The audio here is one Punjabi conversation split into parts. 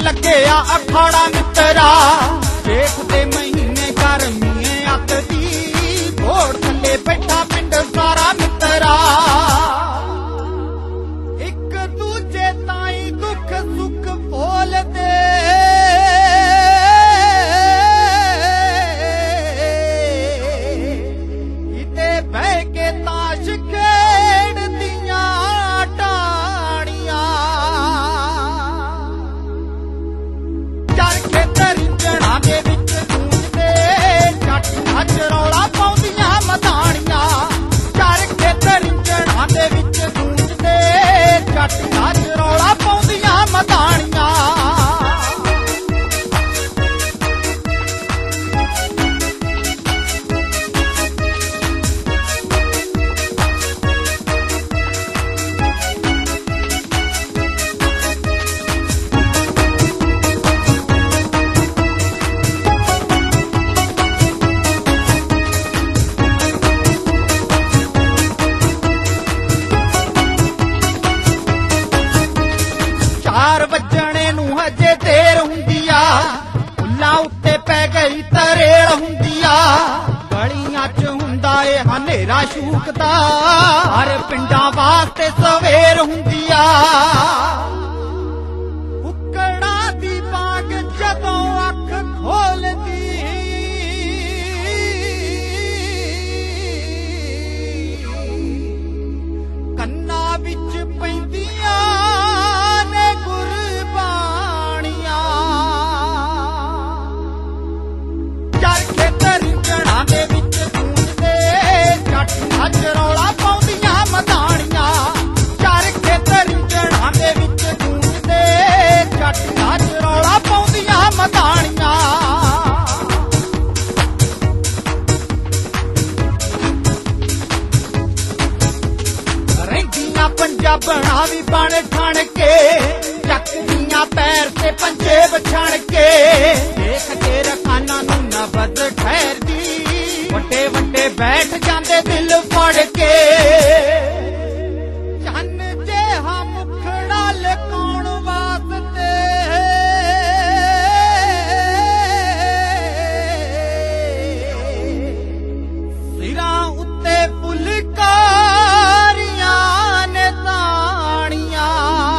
ਲੱਗਿਆ ਅਖਾੜਾ ਮਿੱਤਰਾ ਜੇਠ ਦੇ ਮਹੀਨੇ ਗਰਮੀਏ ਅੱਤ ਦੀ ਘੋੜ ਥੱਲੇ ਬੈਠਾ ਪਿੰਡ ਸਾਰਾ ਮਿੱਤਰਾ ਇੱਕ ਦੂਜੇ ਤਾਈਂ ਦੁੱਖ ਸੁੱਖ ਫੋਲਦੇ ਕਿਤੇ ਬਹਿ ਕੇ ਤਾਸ਼ ਖੇਡਦੀਆਂ ਟਾਣੀਆਂ ਚਰਖੇ ਤਰਿੰਜਣਾ ਦੇ ਵਿੱਚ ਗੂੰਜਦੇ ਜੱਟ ਨੱਚ ਰੌਲਾ ਪਾਉਂਦੀਆਂ ਮਧਾਣੀਆਂ ਚਰਖੇ ਤਰਿੰਜਣਾ ਦੇ ਵਿੱਚ ਗੂੰਜਦੇ ਜੱਟ ਨੱਚ ਰੌਲਾ ਪਾਉਂਦੀਆਂ ਮਧਾਣੀਆਂ ਚਾਰ ਵੱਜਣੇ ਨੂੰ ਹਜੇ ਦੇਰ ਹੁੰਦੀ ਆ ਫੁੱਲਾਂ ਉੱਤੇ ਪੈ ਗਈ ਤਰੇੜ ਹੁੰਦੀ ਆ ਗਲੀਆਂ 'ਚ ਹੁੰਦਾ ਏ ਹਨੇਰਾ ਸ਼ੂਕਦਾ ਹਰ ਪਿੰਡਾਂ ਵਾਸਤੇ ਸਵੇਰ ਹੁੰਦੀ ਆ ਕੁੱਕੜਾਂ ਦੀ ਬਾਗ ਜਦੋਂ ਅੱਖ ਖੋਲਦੀ ਕੰਨਾਂ ਵਿੱਚ ਪੈਂਦੀਆਂ ਚਰਖੇ ਤਰਿੰਜਣਾ ਦੇ ਵਿੱਚ ਗੂੰਜਦੇ ਜੱਟ ਨੱਚ ਰੌਲਾ ਪਾਉਂਦੀਆਂ ਮਧਾਣੀਆਂ ਚਰਖੇ ਤਰਿੰਜਣਾ ਦੇ ਵਿੱਚ ਗੂੰਜਦੇ ਜੱਟ ਨੱਚ ਰੌਲਾ ਪਾਉਂਦੀਆਂ ਮਧਾਣੀਆਂ ਰਹਿੰਦੀਆਂ ਪੰਜਾਬਣਾਂ ਵੀ ਬਣ ਠਣ ਕੇ ਚੱਕਦੀਆਂ ਪੈਰ ਤੇ ਪੰਜੇ ਵਿਛਣ ਕੇ ਦੇਖ ਕੇ ਰਖਾਨਾਂ ਨੂੰ ਨਬਜ਼ ਠਹਿਰਦੀ ਵੱਡੇ ਵੱਡੇ ਬੈਠ ਜਾਂਦੇ ਦਿਲ ਫੜ ਕੇ ਚੰਨ ਜਿਹਾ ਮੁਖੜਾ ਲਕਾਉਣ ਵਾਸਤੇ ਸਿਰਾਂ ਉੱਤੇ ਫੁਲਕਾਰੀਆਂ ਨੇ ਤਾਣੀਆਂ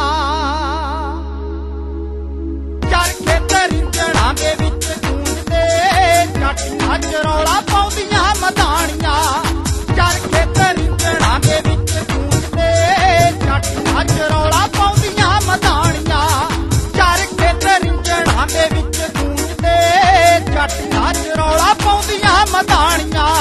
ਚਰਖੇ ਤਰਿੰਜਣਾ ਦੇ ਵਿੱਚ ਗੂੰਜਦੇ ਜੱਟ ਨੱਚ ਰੌਲਾ ਪਾਉਂਦੀਆਂ ਮਧਾਣੀਆਂ ਚਰਖੇ ਤਰਿੰਜਣਾ ਦੇ ਵਿੱਚ ਗੂੰਜਦੇ ਜੱਟ ਨੱਚ ਰੌਲਾ ਪਾਉਂਦੀਆਂ ਮਧਾਣੀਆਂ ਚਰਖੇ ਤਰਿੰਜਣਾ ਦੇ ਵਿੱਚ ਗੂੰਜਦੇ ਜੱਟ ਨੱਚ ਰੌਲਾ ਪਾਉਂਦੀਆਂ ਮਧਾਣੀਆਂ